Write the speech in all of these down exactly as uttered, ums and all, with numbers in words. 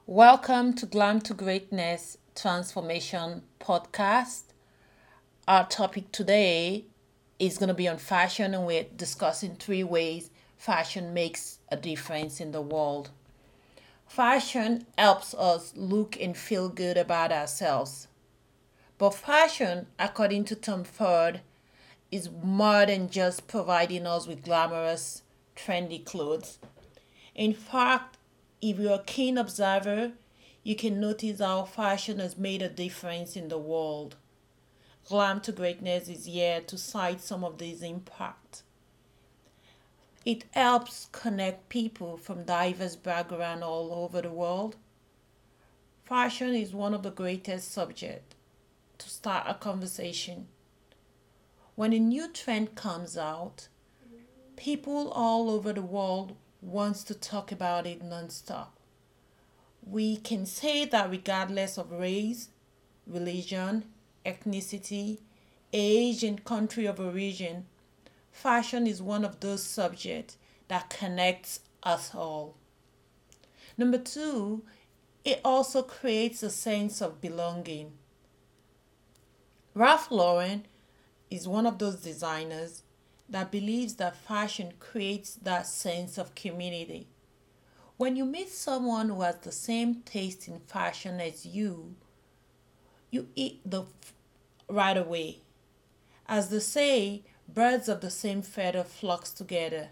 Welcome to Glam to Greatness Transformation Podcast. Our topic today is going to be on fashion, and we're discussing three ways fashion makes a difference in the world. Fashion helps us look and feel good about ourselves. But fashion, according to Tom Ford, is more than just providing us with glamorous, trendy clothes. In fact, if you're a keen observer, you can notice how fashion has made a difference in the world. Glam to Greatness is here to cite some of these impacts. It helps connect people from diverse backgrounds all over the world. Fashion is one of the greatest subjects to start a conversation. When a new trend comes out, people all over the world wants to talk about it non-stop. We can say that regardless of race, religion, ethnicity, age, and country of origin, fashion is one of those subjects that connects us all. Number two, it also creates a sense of belonging. Ralph Lauren is one of those designers that believes that fashion creates that sense of community. When you meet someone who has the same taste in fashion as you, you eat the f- right away. As they say, birds of the same feather flocks together.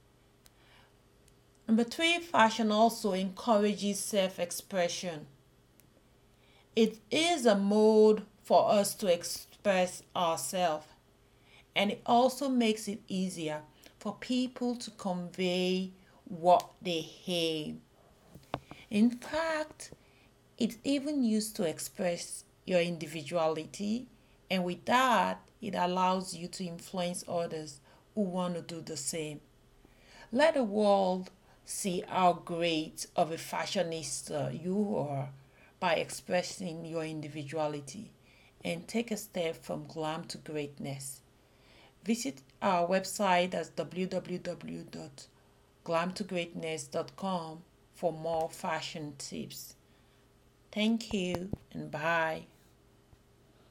Number three, fashion also encourages self-expression. It is a mode for us to express ourselves, and it also makes it easier for people to convey what they aim. In fact, it's even used to express your individuality, and with that, it allows you to influence others who want to do the same. Let the world see how great of a fashionista you are by expressing your individuality, and take a step from glam to greatness. Visit our website at w w w dot glam to greatness dot com for more fashion tips. Thank you and bye.